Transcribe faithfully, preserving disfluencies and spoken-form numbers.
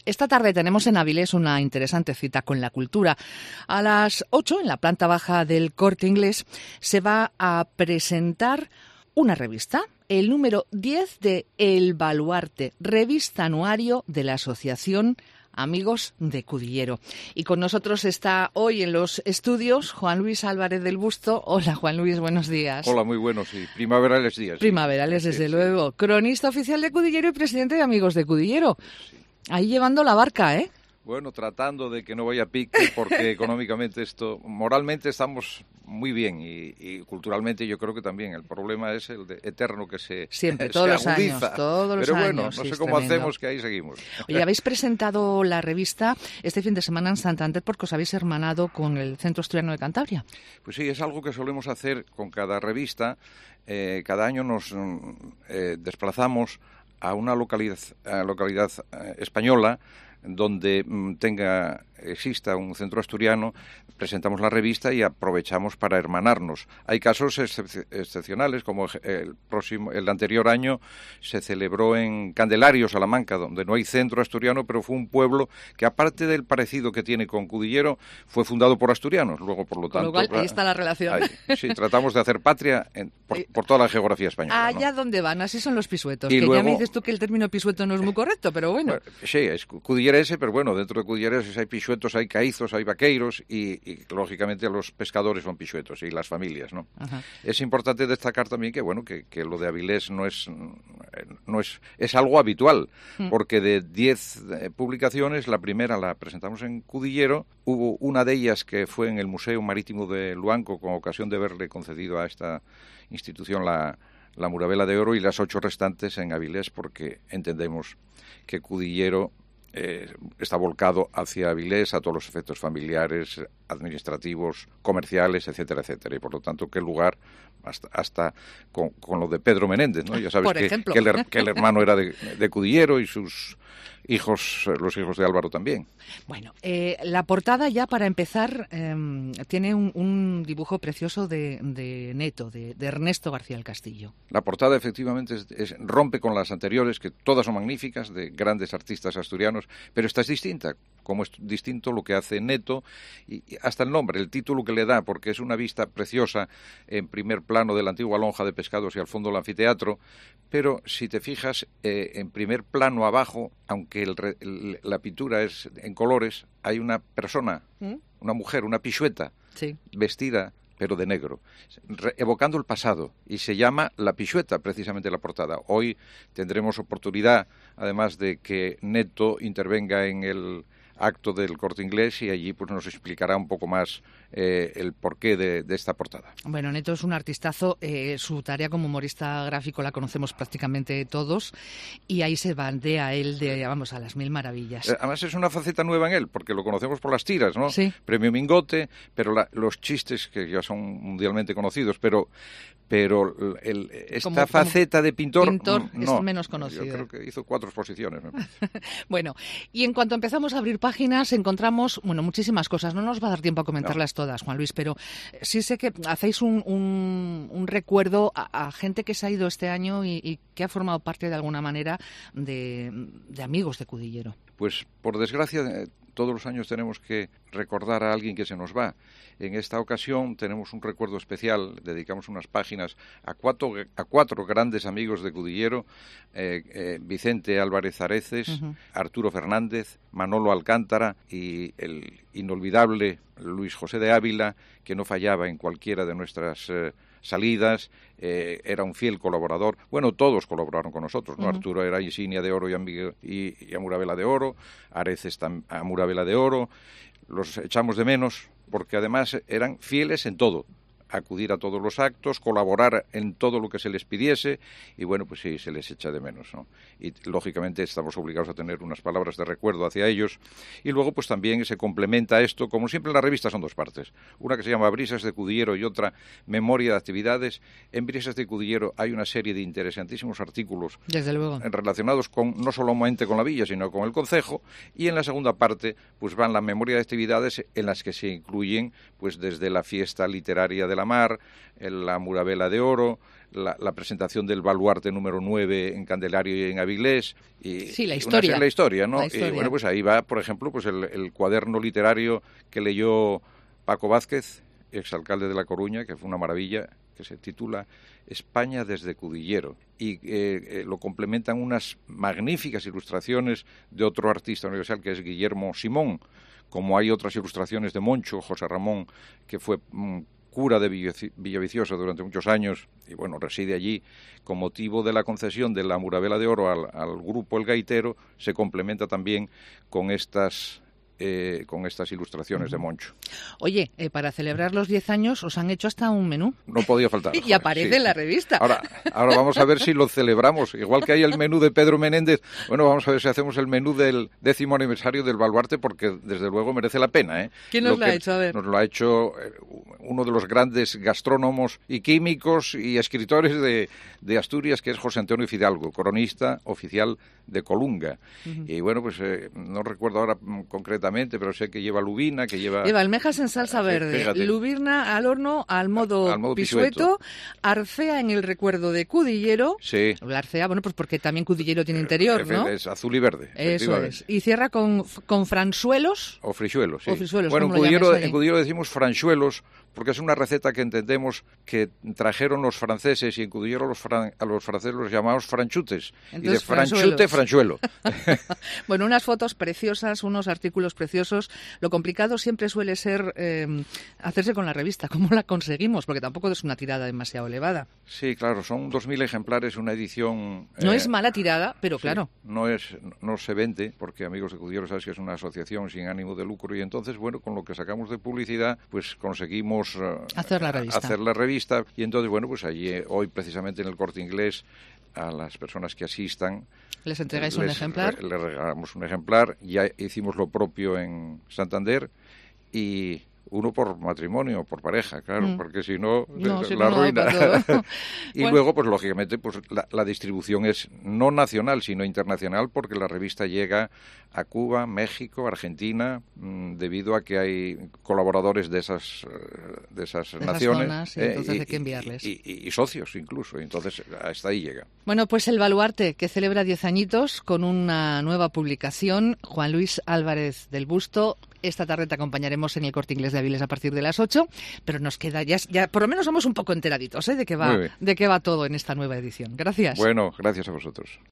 Esta tarde tenemos en Avilés una interesante cita con la cultura. A las ocho, en la planta baja del Corte Inglés, se va a presentar una revista, el número diez de El Baluarte, revista anuario de la Asociación Amigos de Cudillero. Y con nosotros está hoy en los estudios Juan Luis Álvarez del Busto. Hola, Juan Luis, buenos días. Hola, muy buenos, y primaverales días. Primaverales, sí, desde sí, luego. Sí. Cronista oficial de Cudillero y presidente de Amigos de Cudillero. Sí. Ahí llevando la barca, ¿eh? Bueno, tratando de que no vaya a pique, porque económicamente esto, moralmente estamos muy bien y, y culturalmente yo creo que también. El problema es el de, eterno que se Siempre, se todos los agudiza. años, todos los Pero años. bueno, no sí, sé cómo tremendo. hacemos, que ahí seguimos. Oye, habéis presentado la revista este fin de semana en Santander porque os habéis hermanado con el Centro Asturiano de Cantabria. Pues sí, es algo que solemos hacer con cada revista. Eh, cada año nos eh, desplazamos a una localidad, a localidad eh, española donde mm, tenga exista un centro asturiano, presentamos la revista y aprovechamos para hermanarnos. Hay casos excep- excepcionales, como el próximo, el anterior año se celebró en Candelario, Salamanca, donde no hay centro asturiano, pero fue un pueblo que, aparte del parecido que tiene con Cudillero, fue fundado por asturianos. Luego, por lo Con tanto, lo cual, ahí está la relación. Ahí, sí, tratamos de hacer patria en, por, por toda la geografía española. Allá ¿no? donde van, así son los pisuetos. Y que luego, ya me dices tú que el término pisueto no es muy correcto, pero bueno. bueno sí, es cudillerense, pero bueno, dentro de cudillerenses hay pisuetos, hay caízos, hay vaqueiros y, y lógicamente los pescadores son pisuetos y las familias, ¿no? Ajá. Es importante destacar también que bueno que, que lo de Avilés no es no es es algo habitual, mm. porque de diez eh, publicaciones, la primera la presentamos en Cudillero. Hubo una de ellas que fue en el Museo Marítimo de Luanco, con ocasión de haberle concedido a esta institución la la Murabela de Oro, y las ocho restantes en Avilés, porque entendemos que Cudillero Eh, está volcado hacia Avilés a todos los efectos familiares, administrativos, comerciales, etcétera, etcétera. Y por lo tanto, qué lugar hasta, hasta con, con lo de Pedro Menéndez, ¿no? Ya sabes que, que, el, que el hermano era de, de Cudillero y sus hijos, los hijos de Álvaro también. Bueno, eh, la portada ya para empezar eh, tiene un, un dibujo precioso de, de Neto, de, de Ernesto García del Castillo. La portada efectivamente es, es, rompe con las anteriores, que todas son magníficas, de grandes artistas asturianos, pero esta es distinta, como es distinto lo que hace Neto, y, y hasta el nombre, el título que le da, porque es una vista preciosa en primer plano de la antigua lonja de pescados y al fondo del anfiteatro, pero si te fijas, eh, en primer plano abajo, aunque el, el, la pintura es en colores, hay una persona, ¿Mm? una mujer, una pixueta, sí. vestida pero de negro, re- evocando el pasado, y se llama La Pixueta, precisamente la portada. Hoy tendremos oportunidad, además de que Neto intervenga en el acto del Corte Inglés, y allí pues nos explicará un poco más eh, el porqué de, de esta portada. Bueno, Neto es un artistazo, eh, su tarea como humorista gráfico la conocemos prácticamente todos, y ahí se bandea él de, vamos, a las mil maravillas. Eh, además es una faceta nueva en él, porque lo conocemos por las tiras, ¿no? Sí. Premio Mingote, pero la, los chistes que ya son mundialmente conocidos, pero pero el, esta como, faceta como de pintor, pintor no, es menos conocido. Yo creo que hizo cuatro exposiciones. Me Bueno, y en cuanto empezamos a abrir páginas encontramos, bueno, muchísimas cosas. No nos va a dar tiempo a comentarlas no. todas, Juan Luis, pero sí sé que hacéis un, un, un recuerdo a, a gente que se ha ido este año y, y que ha formado parte de alguna manera de, de Amigos de Cudillero. Pues por desgracia eh, todos los años tenemos que recordar a alguien que se nos va. En esta ocasión tenemos un recuerdo especial, dedicamos unas páginas a cuatro, a cuatro grandes amigos de Cudillero, eh, eh, Vicente Álvarez Areces, uh-huh. Arturo Fernández, Manolo Alcántara y el inolvidable Luis José de Ávila, que no fallaba en cualquiera de nuestras eh, salidas, eh, era un fiel colaborador. Bueno, todos colaboraron con nosotros, ¿no? Uh-huh. Arturo era insignia de oro y, amig- y, y Amurabela de Oro, Areces tam- Amurabela de Oro. Los echamos de menos porque además eran fieles en todo, acudir a todos los actos, colaborar en todo lo que se les pidiese, y bueno, pues sí, se les echa de menos, ¿no? Y lógicamente estamos obligados a tener unas palabras de recuerdo hacia ellos, y luego pues también se complementa esto, como siempre en la revista son dos partes, una que se llama Brisas de Cudillero y otra Memoria de Actividades. En Brisas de Cudillero hay una serie de interesantísimos artículos, desde luego, relacionados con no solamente con la villa, sino con el concejo, y en la segunda parte pues van la Memoria de Actividades, en las que se incluyen pues desde la fiesta literaria de la la Mar, la Murabela de Oro, la, la presentación del baluarte número nueve en Candelario y en Avilés. Y, sí, la y historia. Una, la historia, ¿no? La historia. Y bueno, pues ahí va, por ejemplo, pues el, el cuaderno literario que leyó Paco Vázquez, exalcalde de La Coruña, que fue una maravilla, que se titula España desde Cudillero, y eh, eh, lo complementan unas magníficas ilustraciones de otro artista universal que es Guillermo Simón, como hay otras ilustraciones de Moncho, José Ramón, que fue mm, cura de Villaviciosa durante muchos años, y bueno, reside allí. Con motivo de la concesión de la Murabela de Oro al, al grupo El Gaitero, se complementa también con estas... Eh, con estas ilustraciones uh-huh. de Moncho. Oye, eh, para celebrar los diez años os han hecho hasta un menú. No podía faltar. Y joder, aparece sí. en la revista. Ahora, ahora vamos a ver si lo celebramos. Igual que hay el menú de Pedro Menéndez, bueno, vamos a ver si hacemos el menú del décimo aniversario del Baluarte, porque desde luego merece la pena. ¿eh? ¿Quién nos lo, lo ha hecho? A ver. Nos lo ha hecho uno de los grandes gastrónomos y químicos y escritores de, de Asturias, que es José Antonio Fidalgo, cronista oficial de Colunga. Uh-huh. Y bueno, pues eh, no recuerdo ahora concretamente, pero sé que lleva lubina, que lleva... Lleva almejas en salsa verde, fíjate. Lubina al horno al modo, al modo pisueto, pisueto, arcea en el recuerdo de Cudillero. Sí. La arcea, bueno, pues porque también Cudillero tiene interior, ¿no? Es azul y verde. Eso es. Y cierra con, con franzuelos. O frisuelos, sí. O frisuelos, bueno, en Cudillero, en Cudillero decimos franzuelos porque es una receta que entendemos que trajeron los franceses, y en Cudillero los fran, a los franceses los llamamos franchutes. Entonces, y de franchute, franchuelo. Bueno, unas fotos preciosas, unos artículos preciosos. Lo complicado siempre suele ser eh, hacerse con la revista. ¿Cómo la conseguimos? Porque tampoco es una tirada demasiado elevada. Sí, claro, son dos mil ejemplares, una edición... No eh, es mala tirada, pero sí, claro. No es, no se vende, porque Amigos de Cudillero, sabes que es una asociación sin ánimo de lucro, y entonces, bueno, con lo que sacamos de publicidad, pues conseguimos Uh, hacer la revista. hacer la revista y entonces bueno pues allí eh, hoy precisamente en el Corte Inglés a las personas que asistan les entregáis les, un ejemplar re, les regalamos un ejemplar. Ya hicimos lo propio en Santander y uno por matrimonio, por pareja, claro, mm. porque si no, no la si ruina. No y bueno. luego, pues lógicamente, pues la, la distribución es no nacional, sino internacional, porque la revista llega a Cuba, México, Argentina, mmm, debido a que hay colaboradores de esas de esas de naciones. Esas zonas, sí, eh, entonces y, hay que enviarles. Y, y, y socios incluso, entonces hasta ahí llega. Bueno, pues el Baluarte, que celebra diez añitos con una nueva publicación, Juan Luis Álvarez del Busto. Esta tarde te acompañaremos en el Corte Inglés de Avilés a partir de las ocho, pero nos queda ya, ya por lo menos somos un poco enteraditos, ¿eh? de qué va, de qué va todo en esta nueva edición. Gracias. Bueno, gracias a vosotros.